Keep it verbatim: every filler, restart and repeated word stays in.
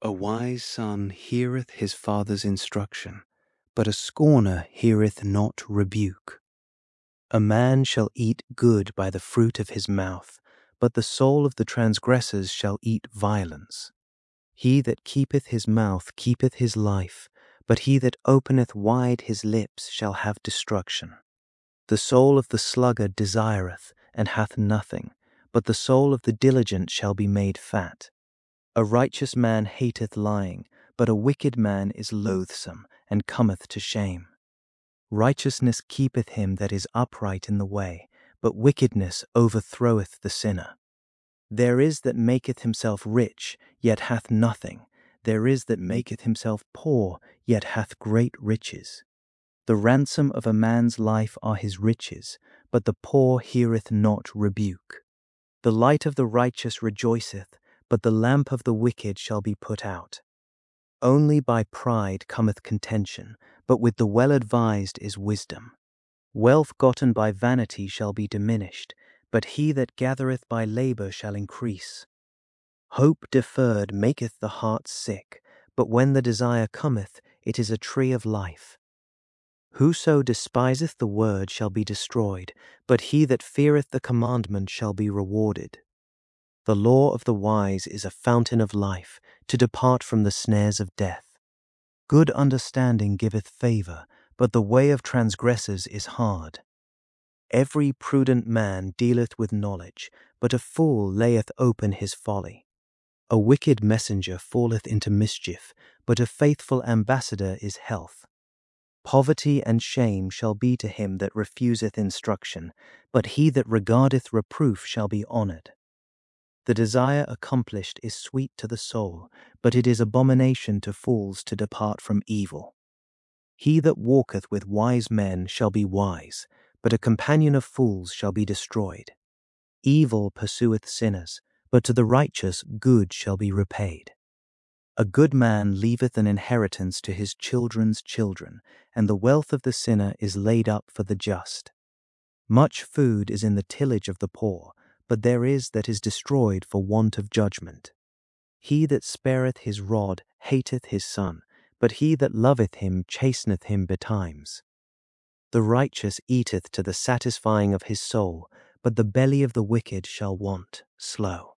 A wise son heareth his father's instruction, but a scorner heareth not rebuke. A man shall eat good by the fruit of his mouth, but the soul of the transgressors shall eat violence. He that keepeth his mouth keepeth his life, but he that openeth wide his lips shall have destruction. The soul of the sluggard desireth, and hath nothing, but the soul of the diligent shall be made fat. A righteous man hateth lying, but a wicked man is loathsome, and cometh to shame. Righteousness keepeth him that is upright in the way, but wickedness overthroweth the sinner. There is that maketh himself rich, yet hath nothing. There is that maketh himself poor, yet hath great riches. The ransom of a man's life are his riches, but the poor heareth not rebuke. The light of the righteous rejoiceth, but the lamp of the wicked shall be put out. Only by pride cometh contention, but with the well-advised is wisdom. Wealth gotten by vanity shall be diminished, but he that gathereth by labour shall increase. Hope deferred maketh the heart sick, but when the desire cometh, it is a tree of life. Whoso despiseth the word shall be destroyed, but he that feareth the commandment shall be rewarded. The law of the wise is a fountain of life, to depart from the snares of death. Good understanding giveth favour, but the way of transgressors is hard. Every prudent man dealeth with knowledge, but a fool layeth open his folly. A wicked messenger falleth into mischief, but a faithful ambassador is health. Poverty and shame shall be to him that refuseth instruction, but he that regardeth reproof shall be honoured. The desire accomplished is sweet to the soul, but it is abomination to fools to depart from evil. He that walketh with wise men shall be wise, but a companion of fools shall be destroyed. Evil pursueth sinners, but to the righteous good shall be repaid. A good man leaveth an inheritance to his children's children, and the wealth of the sinner is laid up for the just. Much food is in the tillage of the poor, but there is that is destroyed for want of judgment. He that spareth his rod hateth his son, but he that loveth him chasteneth him betimes. The righteous eateth to the satisfying of his soul, but the belly of the wicked shall want slow.